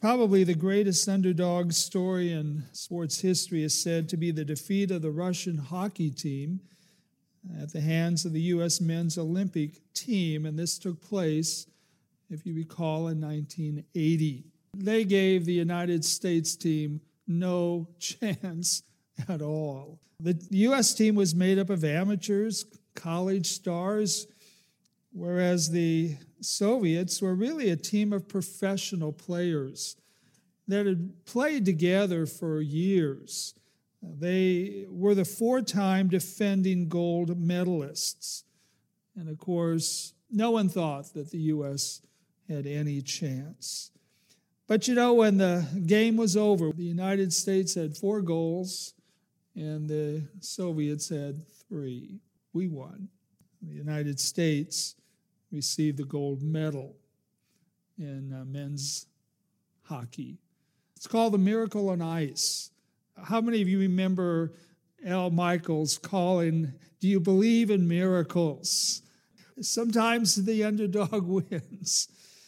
Probably the greatest underdog story in sports history is said to be the defeat of the Russian hockey team at the hands of the U.S. men's Olympic team, and this took place, if you recall, in 1980. They gave the United States team no chance at all. The U.S. team was made up of amateurs, college stars, whereas the Soviets were really a team of professional players that had played together for years. They were the four-time defending gold medalists. And of course, no one thought that the U.S. had any chance. But when the game was over, the United States had 4 goals and the Soviets had 3. We won. The United States received the gold medal in men's hockey. It's called the Miracle on Ice. How many of you remember Al Michaels calling, "Do you believe in miracles?" Sometimes the underdog wins.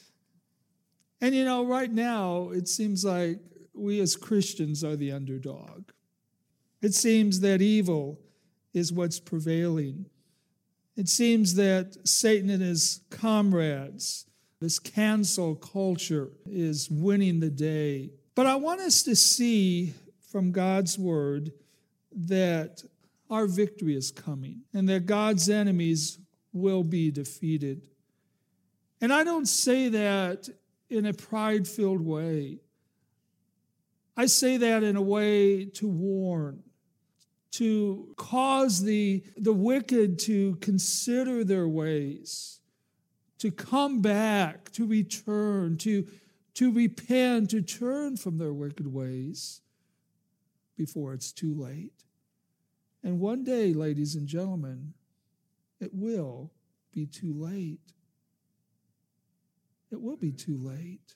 And right now, it seems like we as Christians are the underdog. It seems that evil is what's prevailing. It seems that Satan and his comrades, this cancel culture, is winning the day. But I want us to see from God's word that our victory is coming and that God's enemies will be defeated. And I don't say that in a pride-filled way. I say that in a way to warn, to cause the wicked to consider their ways, to come back, to return, to repent, to turn from their wicked ways before it's too late. And one day, ladies and gentlemen, it will be too late. It will be too late.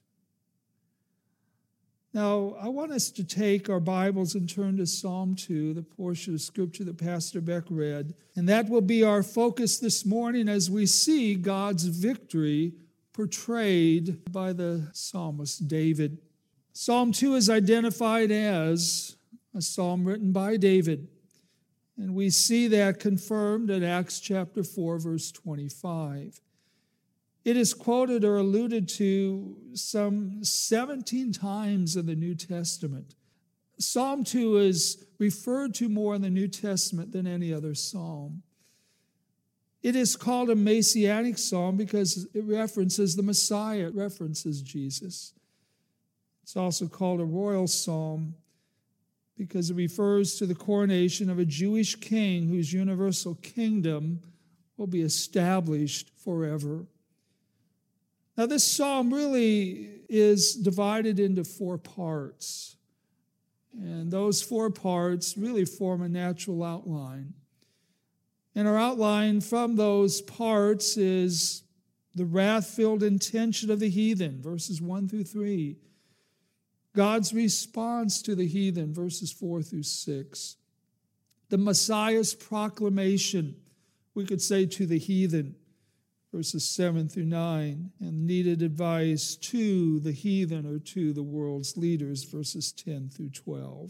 Now, I want us to take our Bibles and turn to Psalm 2, the portion of Scripture that Pastor Beck read. And that will be our focus this morning as we see God's victory portrayed by the psalmist David. Psalm 2 is identified as a psalm written by David. And we see that confirmed in Acts chapter 4, verse 25. It is quoted or alluded to some 17 times in the New Testament. Psalm 2 is referred to more in the New Testament than any other psalm. It is called a messianic psalm because it references the Messiah, it references Jesus. It's also called a royal psalm because it refers to the coronation of a Jewish king whose universal kingdom will be established forever. Now, this psalm really is divided into 4 parts. And those 4 parts really form a natural outline. And our outline from those parts is the wrath-filled intention of the heathen, verses 1 through 3. God's response to the heathen, verses 4 through 6. The Messiah's proclamation, we could say, to the heathen, verses 7 through 9, and needed advice to the heathen or to the world's leaders, verses 10 through 12.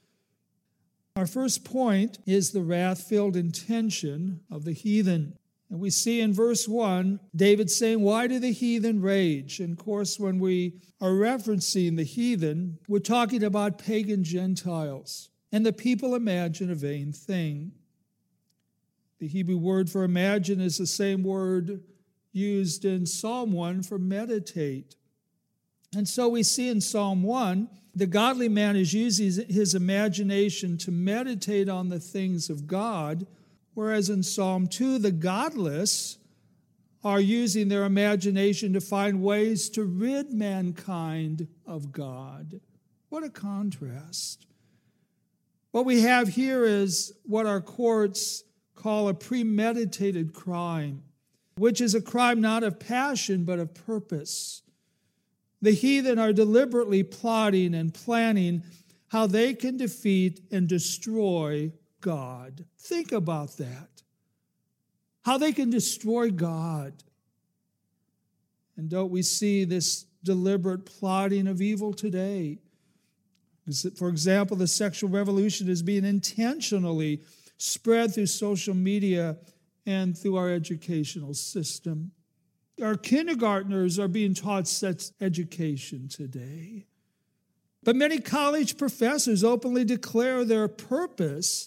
Our first point is the wrath-filled intention of the heathen. And we see in verse 1, David saying, "Why do the heathen rage?" And of course, when we are referencing the heathen, we're talking about pagan Gentiles. And the people imagine a vain thing. The Hebrew word for imagine is the same word used in Psalm 1 for meditate. And so we see in Psalm 1, the godly man is using his imagination to meditate on the things of God, whereas in Psalm 2, the godless are using their imagination to find ways to rid mankind of God. What a contrast. What we have here is what our courts call a premeditated crime, which is a crime not of passion but of purpose. The heathen are deliberately plotting and planning how they can defeat and destroy God. Think about that. How they can destroy God. And don't we see this deliberate plotting of evil today. For example, the sexual revolution is being intentionally spread through social media and through our educational system. Our kindergartners are being taught sex education today. But many college professors openly declare their purpose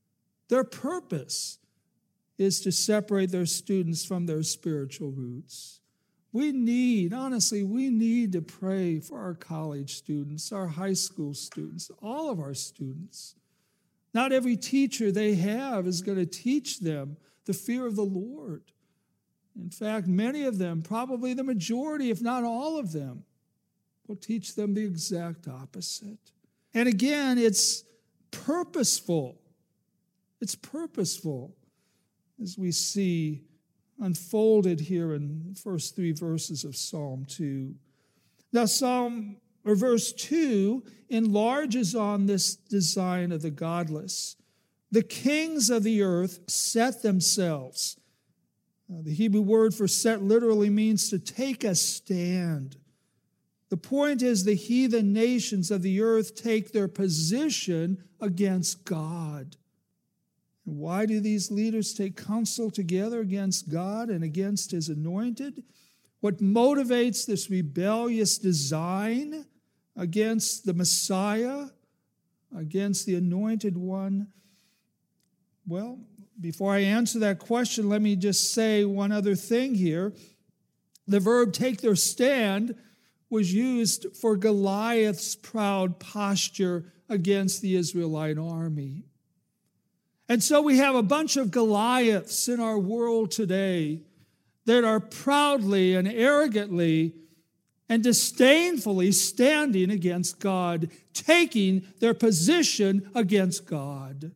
is to separate their students from their spiritual roots. We need to pray for our college students, our high school students, all of our students. Not every teacher they have is going to teach them the fear of the Lord. In fact, many of them, probably the majority, if not all of them, will teach them the exact opposite. And again, it's purposeful. It's purposeful, as we see unfolded here in the first 3 verses of Psalm 2. Now, verse 2 enlarges on this design of the godless. The kings of the earth set themselves. The Hebrew word for set literally means to take a stand. The point is, the heathen nations of the earth take their position against God. And why do these leaders take counsel together against God and against His anointed? What motivates this rebellious design against the Messiah, against the Anointed One? Well, before I answer that question, let me just say one other thing here. The verb take their stand was used for Goliath's proud posture against the Israelite army. And so we have a bunch of Goliaths in our world today that are proudly and arrogantly and disdainfully standing against God, taking their position against God.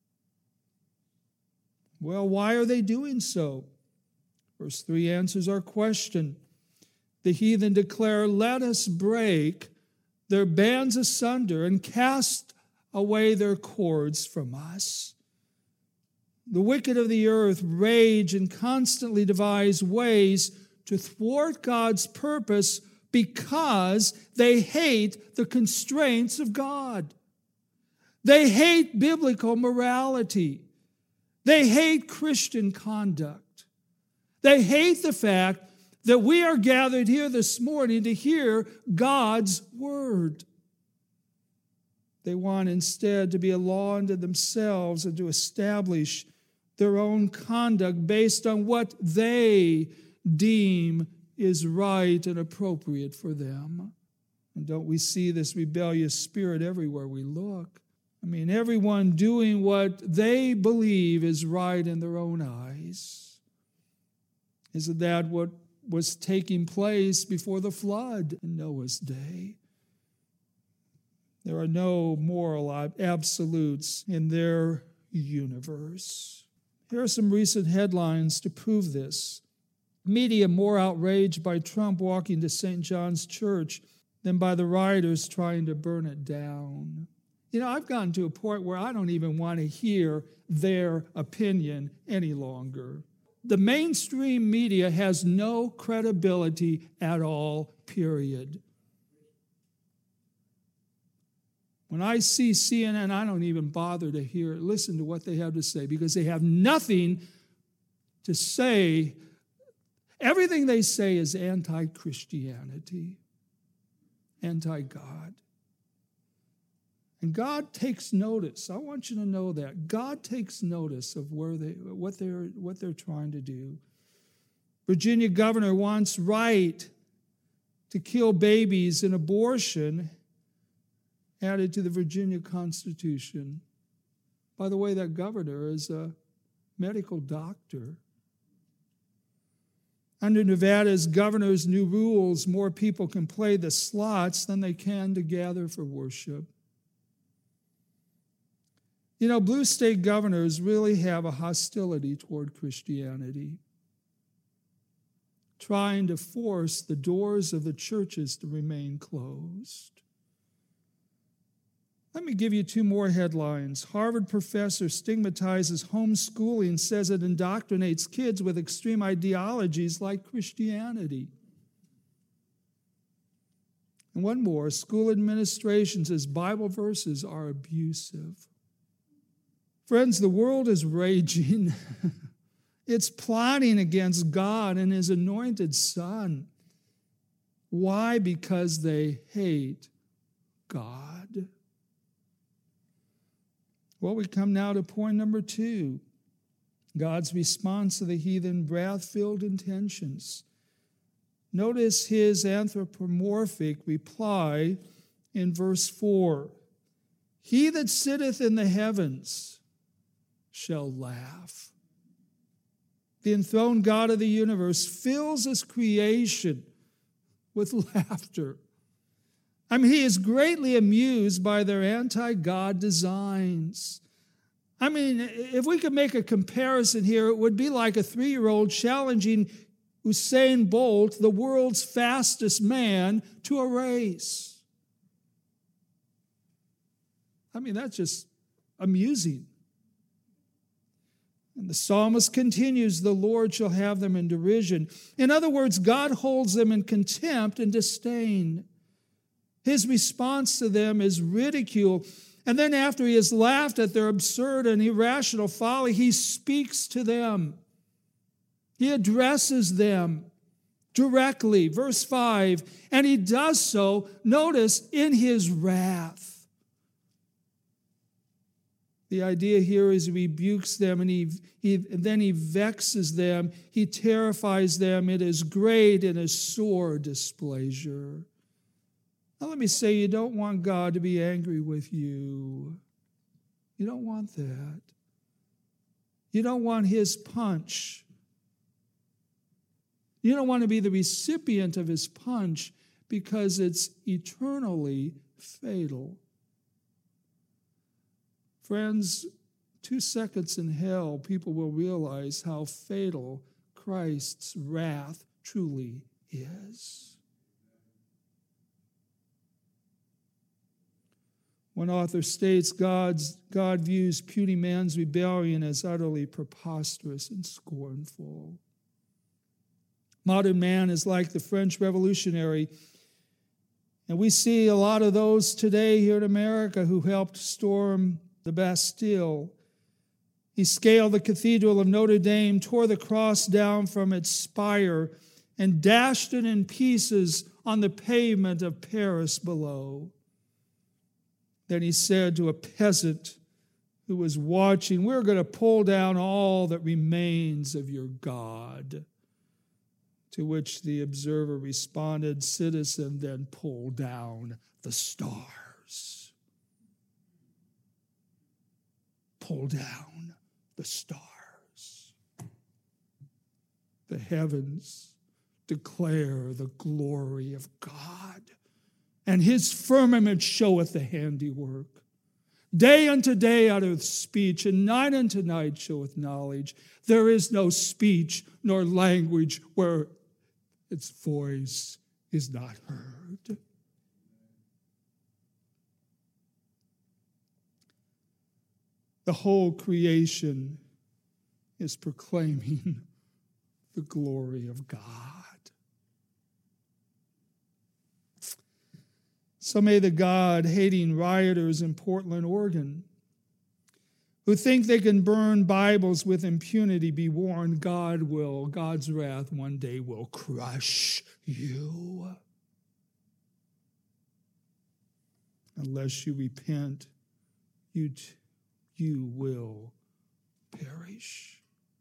Well, why are they doing so? Verse 3 answers our question. The heathen declare, "Let us break their bands asunder and cast away their cords from us." The wicked of the earth rage and constantly devise ways to thwart God's purpose because they hate the constraints of God. They hate biblical morality. They hate Christian conduct. They hate the fact that we are gathered here this morning to hear God's word. They want instead to be a law unto themselves and to establish their own conduct based on what they deem is right and appropriate for them. And don't we see this rebellious spirit everywhere we look? I mean, everyone doing what they believe is right in their own eyes. Isn't that what was taking place before the flood in Noah's day? There are no moral absolutes in their universe. Here are some recent headlines to prove this. Media more outraged by Trump walking to St. John's Church than by the rioters trying to burn it down. You know, I've gotten to a point where I don't even want to hear their opinion any longer. The mainstream media has no credibility at all, period. When I see CNN, I don't even bother to listen to what they have to say because they have nothing to say. Everything they say is anti-Christianity, anti-God. And God takes notice. I want you to know that. God takes notice of what they're trying to do. Virginia governor wants right to kill babies and abortion added to the Virginia Constitution. By the way, that governor is a medical doctor. Under Nevada's governor's new rules, more people can play the slots than they can to gather for worship. You know, blue state governors really have a hostility toward Christianity, trying to force the doors of the churches to remain closed. Let me give you 2 more headlines. Harvard professor stigmatizes homeschooling, says it indoctrinates kids with extreme ideologies like Christianity. And one more, school administration says Bible verses are abusive. Friends, the world is raging. It's plotting against God and his anointed Son. Why? Because they hate God. Well, we come now to point number 2. God's response to the heathen wrath-filled intentions. Notice his anthropomorphic reply in verse 4. He that sitteth in the heavens shall laugh. The enthroned God of the universe fills his creation with laughter. I mean, he is greatly amused by their anti-God designs. I mean, if we could make a comparison here, it would be like a 3-year-old challenging Usain Bolt, the world's fastest man, to a race. I mean, that's just amusing. And the psalmist continues, the Lord shall have them in derision. In other words, God holds them in contempt and disdain. His response to them is ridicule. And then after he has laughed at their absurd and irrational folly, he speaks to them. He addresses them directly. Verse 5, and he does so, notice, in his wrath. The idea here is he rebukes them and then he vexes them. He terrifies them. It is great and a sore displeasure. Now let me say, you don't want God to be angry with you. You don't want that. You don't want his punch. You don't want to be the recipient of his punch because it's eternally fatal. Friends, 2 seconds in hell, people will realize how fatal Christ's wrath truly is. One author states, God views puny man's rebellion as utterly preposterous and scornful. Modern man is like the French Revolutionary, and we see a lot of those today here in America who helped storm the Bastille. He scaled the Cathedral of Notre Dame, tore the cross down from its spire, and dashed it in pieces on the pavement of Paris below. Then he said to a peasant who was watching, we're going to pull down all that remains of your God. To which the observer responded, citizen, then pull down the stars. Pull down the stars. The heavens declare the glory of God, and his firmament showeth the handiwork. Day unto day uttereth speech, and night unto night showeth knowledge. There is no speech nor language where its voice is not heard. The whole creation is proclaiming the glory of God. So may the God-hating rioters in Portland, Oregon, who think they can burn Bibles with impunity, be warned, God's wrath one day will crush you. Unless you repent, you will perish.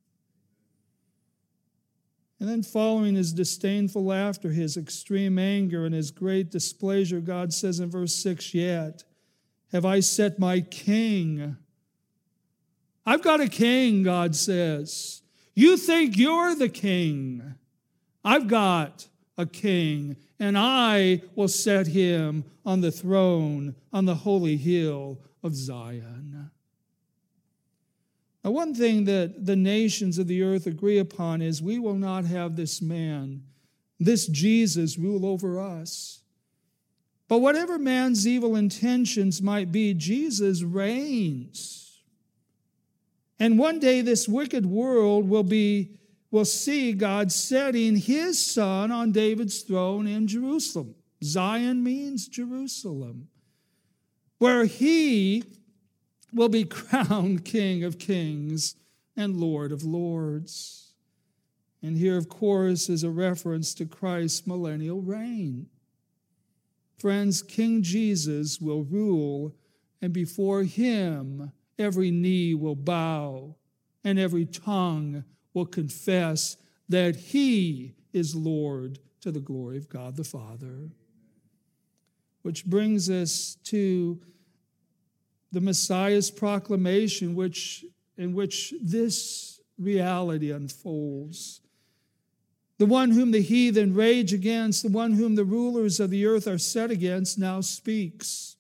And then following his disdainful laughter, his extreme anger, and his great displeasure, God says in verse 6, yet have I set my king. I've got a king, God says. You think you're the king. I've got a king, and I will set him on the throne on the holy hill of Zion. Now, one thing that the nations of the earth agree upon is we will not have this man, this Jesus, rule over us. But whatever man's evil intentions might be, Jesus reigns. And one day this wicked world will see God setting his son on David's throne in Jerusalem. Zion means Jerusalem, where he will be crowned King of Kings and Lord of Lords. And here, of course, is a reference to Christ's millennial reign. Friends, King Jesus will rule, and before him every knee will bow, and every tongue will confess that he is Lord, to the glory of God the Father. Which brings us to the Messiah's proclamation, in which this reality unfolds. The one whom the heathen rage against, the one whom the rulers of the earth are set against, now speaks.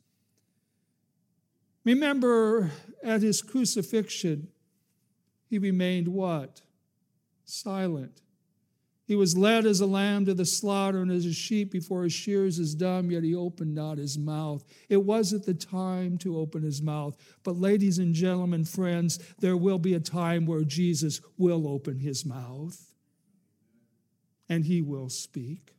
Remember, at his crucifixion, he remained what? Silent. He was led as a lamb to the slaughter, and as a sheep before his shears is dumb, yet he opened not his mouth. It wasn't the time to open his mouth. But ladies and gentlemen, friends, there will be a time where Jesus will open his mouth, and he will speak.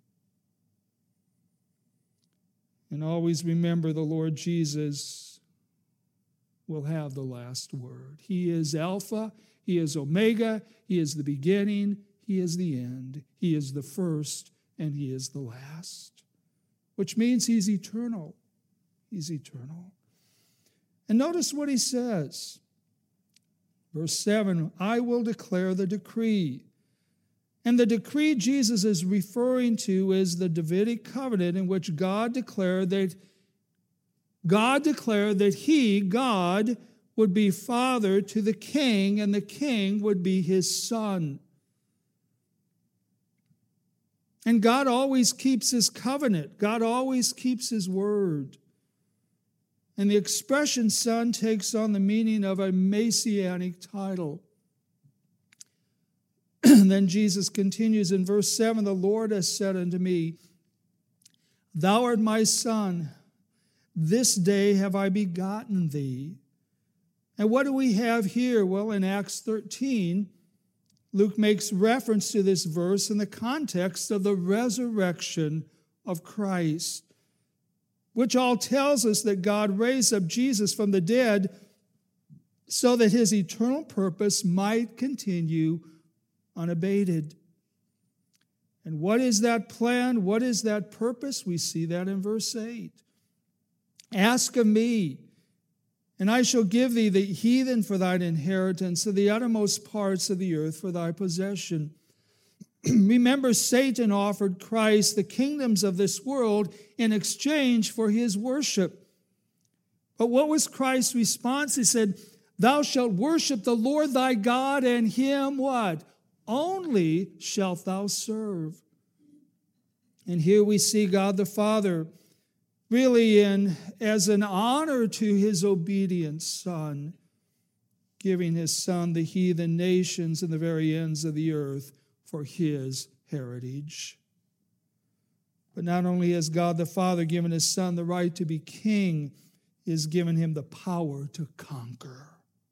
And always remember, the Lord Jesus will have the last word. He is Alpha, he is Omega, he is the beginning, he is the end. He is the first and he is the last, which means he's eternal. He's eternal. And notice what he says. Verse 7, I will declare the decree. And the decree Jesus is referring to is the Davidic covenant, in which God declared that he, God, would be father to the king, and the king would be his son. And God always keeps his covenant. God always keeps his word. And the expression son takes on the meaning of a messianic title. And then Jesus continues in verse 7, the Lord has said unto me, thou art my son, this day have I begotten thee. And what do we have here? Well, in Acts 13, Luke makes reference to this verse in the context of the resurrection of Christ, which all tells us that God raised up Jesus from the dead so that his eternal purpose might continue unabated. And what is that plan? What is that purpose? We see that in verse 8. Ask of me, and I shall give thee the heathen for thine inheritance, and the uttermost parts of the earth for thy possession. Remember, Satan offered Christ the kingdoms of this world in exchange for his worship. But what was Christ's response? He said, thou shalt worship the Lord thy God, and him what? Only shalt thou serve. And here we see God the Father really as an honor to his obedient Son, giving his Son the heathen nations and the very ends of the earth for his heritage. But not only has God the Father given his Son the right to be king, he has given him the power to conquer.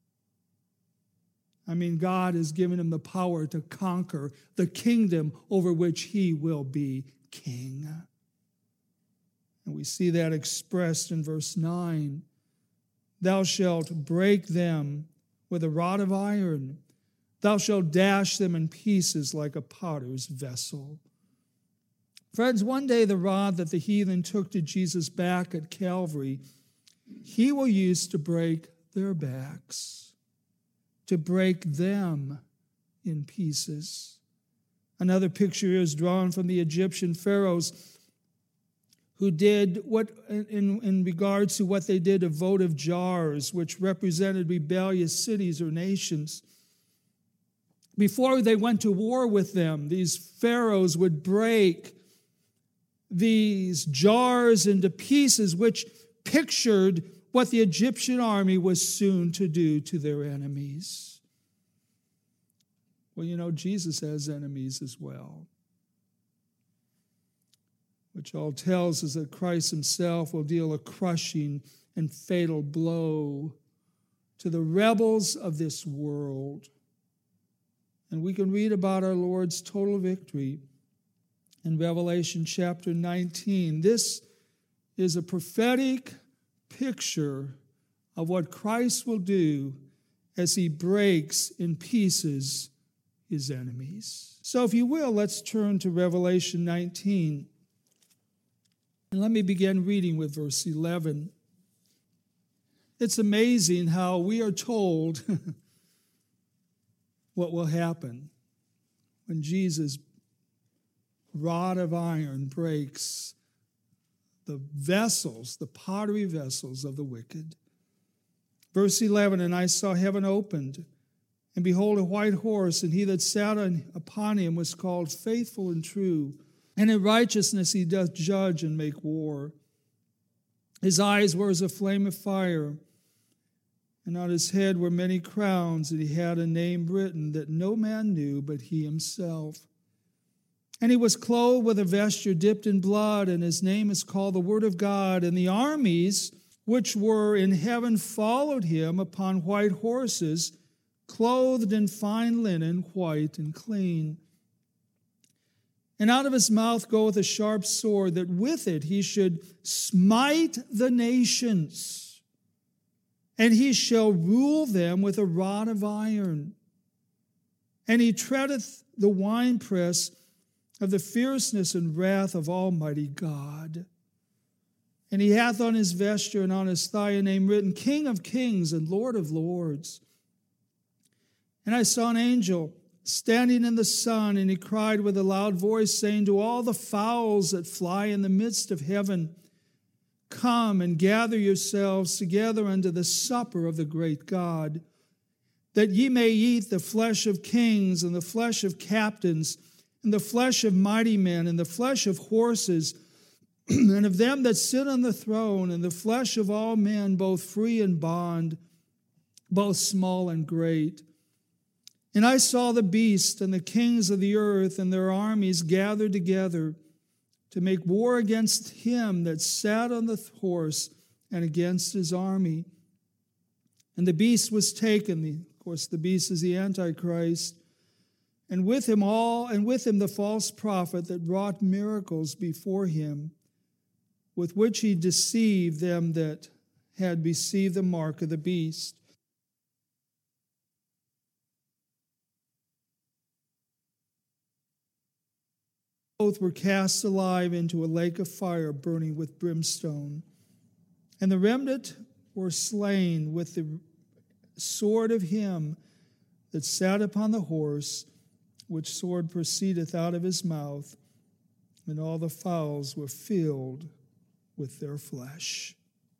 I mean, God has given him the power to conquer the kingdom over which he will be king. And we see that expressed in verse 9. Thou shalt break them with a rod of iron. Thou shalt dash them in pieces like a potter's vessel. Friends, one day the rod that the heathen took to Jesus' back at Calvary, he will use to break their backs, to break them in pieces. Another picture is drawn from the Egyptian pharaohs who did what in regards to what they did to votive jars, which represented rebellious cities or nations. Before they went to war with them, these pharaohs would break these jars into pieces, which pictured what the Egyptian army was soon to do to their enemies. Well, you know, Jesus has enemies as well, which all tells us that Christ himself will deal a crushing and fatal blow to the rebels of this world. And we can read about our Lord's total victory in Revelation chapter 19. This is a prophetic picture of what Christ will do as he breaks in pieces his enemies. So if you will, let's turn to Revelation 19. And let me begin reading with verse 11. It's amazing how we are told what will happen when Jesus' rod of iron breaks the vessels, the pottery vessels of the wicked. Verse 11, and I saw heaven opened, and behold, a white horse, and he that sat upon him was called Faithful and True, and in righteousness he doth judge and make war. His eyes were as a flame of fire, and on his head were many crowns, and he had a name written that no man knew but he himself. And he was clothed with a vesture dipped in blood, and his name is called the Word of God. And the armies which were in heaven followed him upon white horses, clothed in fine linen, white and clean. And out of his mouth goeth a sharp sword, that with it he should smite the nations, and he shall rule them with a rod of iron. And he treadeth the winepress of the fierceness and wrath of Almighty God. And he hath on his vesture and on his thigh a name written, King of Kings and Lord of Lords. And I saw an angel standing in the sun, and he cried with a loud voice, saying to all the fowls that fly in the midst of heaven, Come and gather yourselves together unto the supper of the great God, that ye may eat the flesh of kings, and the flesh of captains, and the flesh of mighty men, and the flesh of horses, and of them that sit on the throne, and the flesh of all men, both free and bond, both small and great. And I saw the beast and the kings of the earth and their armies gathered together to make war against him that sat on the horse and against his army. And the beast was taken. Of course, the beast is the Antichrist. And with him the false prophet that wrought miracles before him, with which he deceived them that had received the mark of the beast. Both were cast alive into a lake of fire burning with brimstone. And the remnant were slain with the sword of him that sat upon the horse, which sword proceedeth out of his mouth, and all the fowls were filled with their flesh.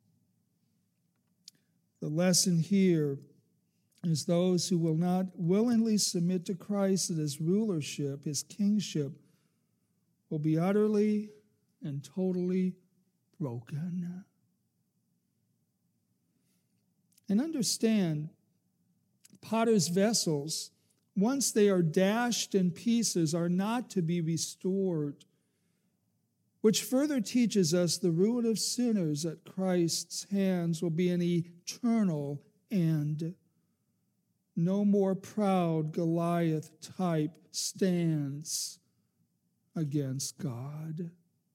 The lesson here is those who will not willingly submit to Christ and his rulership, his kingship, will be utterly and totally broken. And understand, potter's vessels, once they are dashed in pieces, are not to be restored, which further teaches us the ruin of sinners at Christ's hands will be an eternal end. No more proud Goliath type stands against God.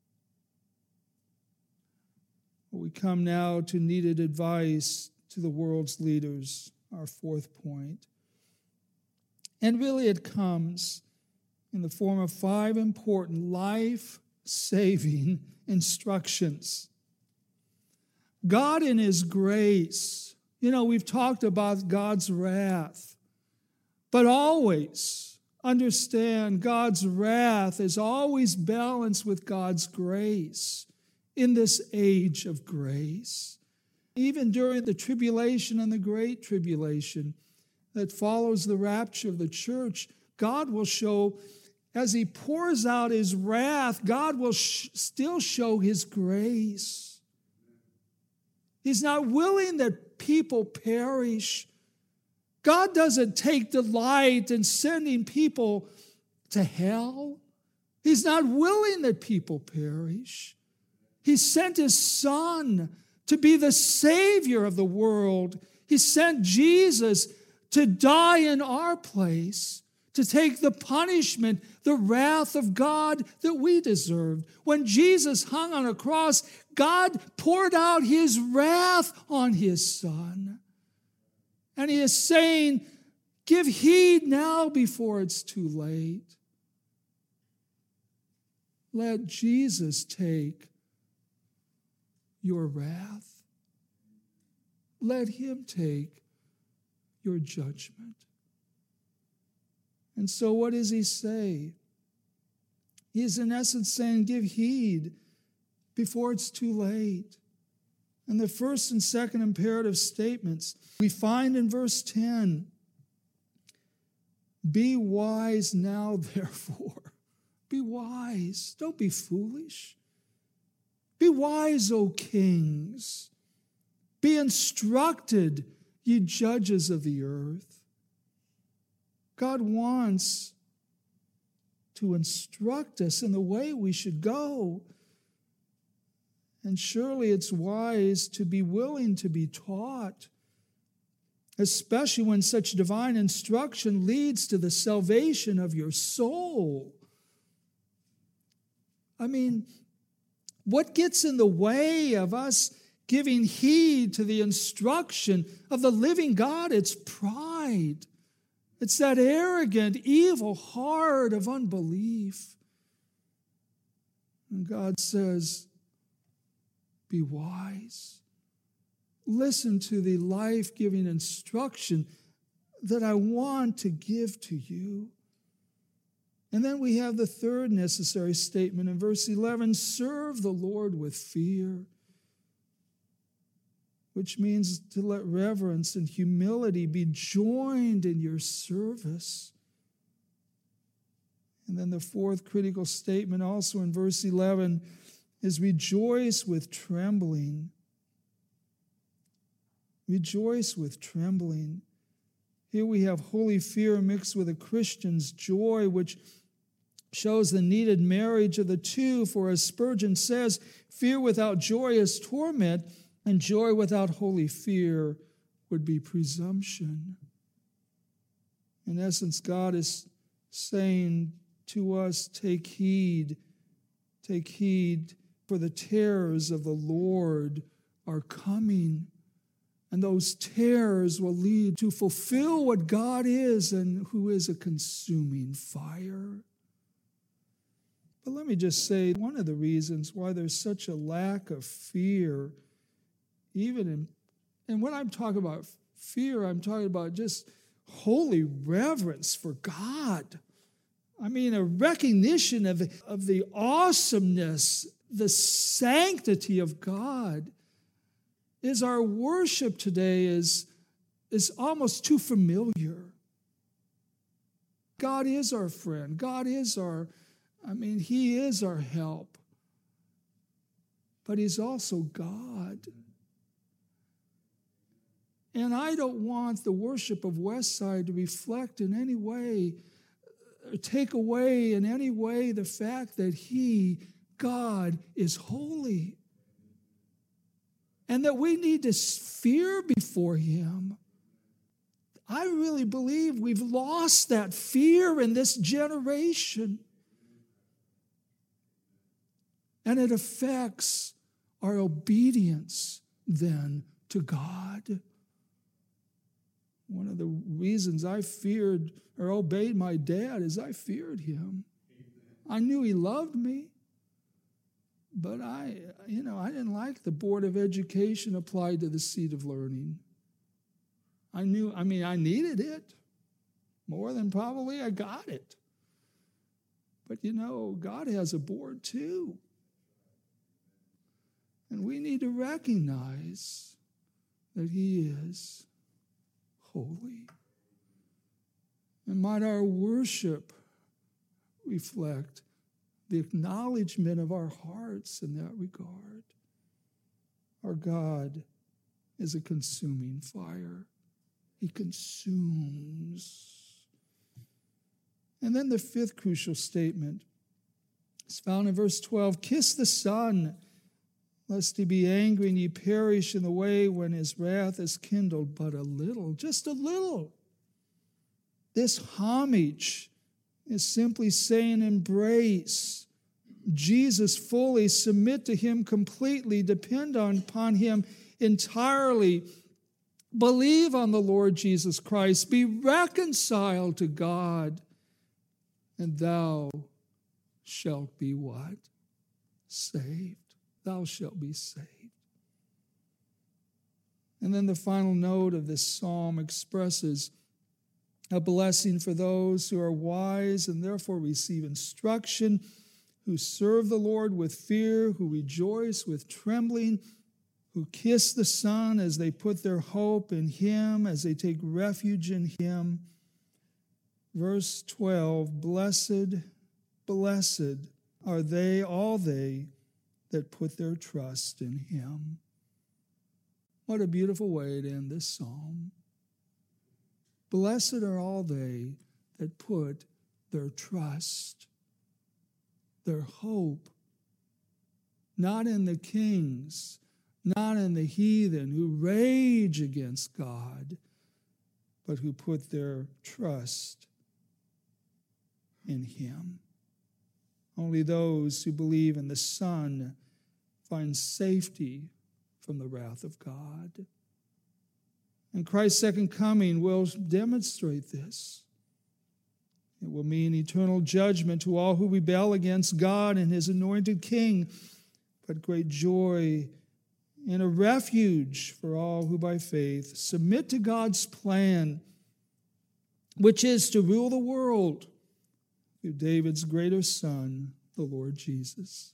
We come now to needed advice to the world's leaders, our fourth point. And really it comes in the form of 5 important life-saving instructions. God in his grace, we've talked about God's wrath, but always understand God's wrath is always balanced with God's grace in this age of grace. Even during the tribulation and the great tribulation that follows the rapture of the church, God will show, as he pours out his wrath, God will still show his grace. He's not willing that people perish. God doesn't take delight in sending people to hell. He's not willing that people perish. He sent his Son to be the Savior of the world. He sent Jesus to die in our place to take the punishment, the wrath of God that we deserved. When Jesus hung on a cross, God poured out his wrath on his Son. And he is saying, give heed now before it's too late. Let Jesus take your wrath. Let him take your judgment. And so what does he say? He is in essence saying, give heed before it's too late. And the first and second imperative statements we find in verse 10. Be wise now, therefore. Be wise. Don't be foolish. Be wise, O kings. Be instructed, ye judges of the earth. God wants to instruct us in the way we should go. And surely it's wise to be willing to be taught, especially when such divine instruction leads to the salvation of your soul. I mean, what gets in the way of us giving heed to the instruction of the living God? It's pride. It's that arrogant, evil heart of unbelief. And God says, be wise. Listen to the life-giving instruction that I want to give to you. And then we have the third necessary statement in verse 11, serve the Lord with fear, which means to let reverence and humility be joined in your service. And then the fourth critical statement also in verse 11 is rejoice with trembling. Rejoice with trembling. Here we have holy fear mixed with a Christian's joy, which shows the needed marriage of the two. For as Spurgeon says, fear without joy is torment, and joy without holy fear would be presumption. In essence, God is saying to us, take heed, for the terrors of the Lord are coming. And those terrors will lead to fulfill what God is and who is a consuming fire. But let me just say, one of the reasons why there's such a lack of fear, even and when I'm talking about fear, I'm talking about just holy reverence for God. I mean, a recognition of the awesomeness, the sanctity of God. Is our worship today is almost too familiar. God is our friend. God is He is our help. But He's also God. And I don't want the worship of Westside to reflect in any way, take away in any way the fact that He, God, is holy. And that we need to fear before Him. I really believe we've lost that fear in this generation. And it affects our obedience then to God. One of the reasons I feared or obeyed my dad is I feared him. I knew he loved me. But I didn't like the Board of Education applied to the seat of learning. I needed it. More than probably I got it. But God has a board too. And we need to recognize that He is holy. And might our worship reflect the acknowledgement of our hearts in that regard. Our God is a consuming fire. He consumes. And then the fifth crucial statement is found in verse 12. Kiss the Son, lest He be angry and ye perish in the way when His wrath is kindled but a little, just a little. This homage is simply saying embrace Jesus fully, submit to him completely, depend upon him entirely, believe on the Lord Jesus Christ, be reconciled to God, and thou shalt be what? Saved. Thou shalt be saved. And then the final note of this psalm expresses a blessing for those who are wise and therefore receive instruction, who serve the Lord with fear, who rejoice with trembling, who kiss the Son as they put their hope in him, as they take refuge in him. Verse 12, blessed, blessed are they, all they that put their trust in him. What a beautiful way to end this psalm. Blessed are all they that put their trust, their hope, not in the kings, not in the heathen who rage against God, but who put their trust in him. Only those who believe in the Son find safety from the wrath of God. And Christ's second coming will demonstrate this. It will mean eternal judgment to all who rebel against God and his anointed King, but great joy and a refuge for all who by faith submit to God's plan, which is to rule the world through David's greater Son, the Lord Jesus.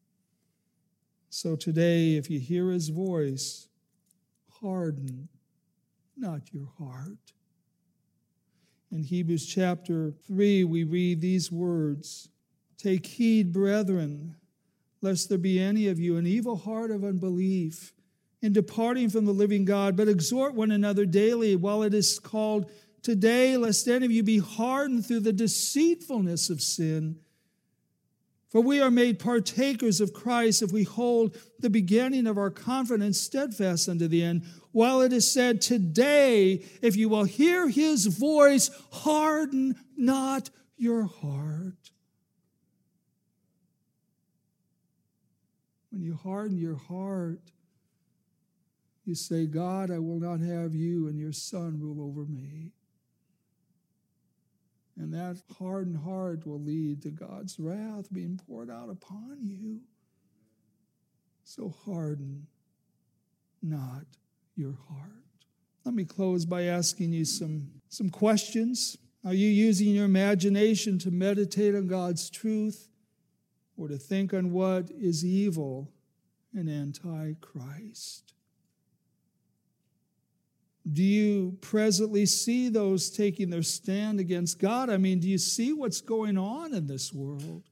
So today, if you hear his voice, harden not your heart. In Hebrews chapter 3, we read these words, take heed, brethren, lest there be any of you an evil heart of unbelief in departing from the living God, but exhort one another daily while it is called today, lest any of you be hardened through the deceitfulness of sin. For we are made partakers of Christ if we hold the beginning of our confidence steadfast unto the end. While it is said, today, if you will hear his voice, harden not your heart. When you harden your heart, you say, God, I will not have you and your Son rule over me. And that hardened heart will lead to God's wrath being poured out upon you. So harden not your heart. Let me close by asking you some questions. Are you using your imagination to meditate on God's truth or to think on what is evil and anti-Christ? Do you presently see those taking their stand against God? I mean, do you see what's going on in this world?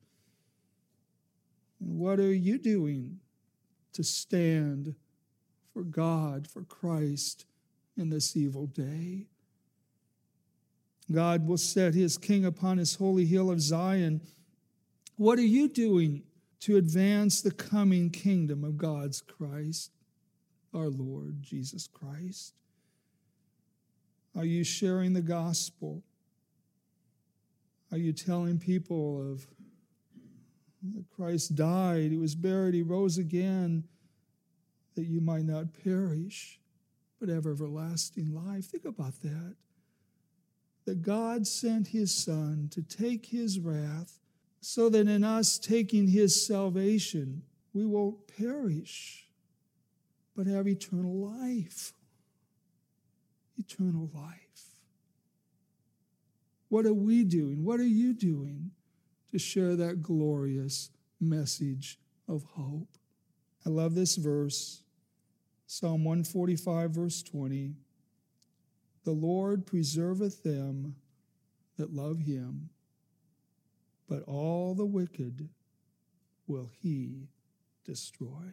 And what are you doing to stand for God, for Christ in this evil day? God will set his king upon his holy hill of Zion. What are you doing to advance the coming kingdom of God's Christ, our Lord Jesus Christ? Are you sharing the gospel? Are you telling people of that Christ died, he was buried, he rose again, that you might not perish, but have everlasting life? Think about that. That God sent his Son to take his wrath, so that in us taking his salvation, we won't perish, but have eternal life. Eternal life. What are we doing? What are you doing to share that glorious message of hope? I love this verse, Psalm 145, verse 20. The Lord preserveth them that love him, but all the wicked will he destroy.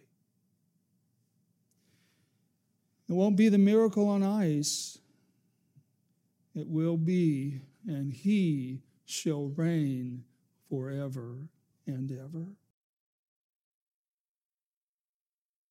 It won't be the miracle on ice. It will be, and he shall reign forever and ever.